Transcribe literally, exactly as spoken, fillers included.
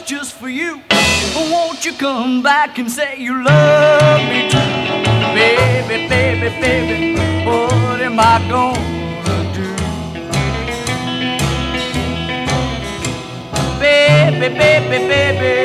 just for you. Won't you come back and say you love me too? Baby, baby, baby, what am I gonna do? Baby, baby, baby,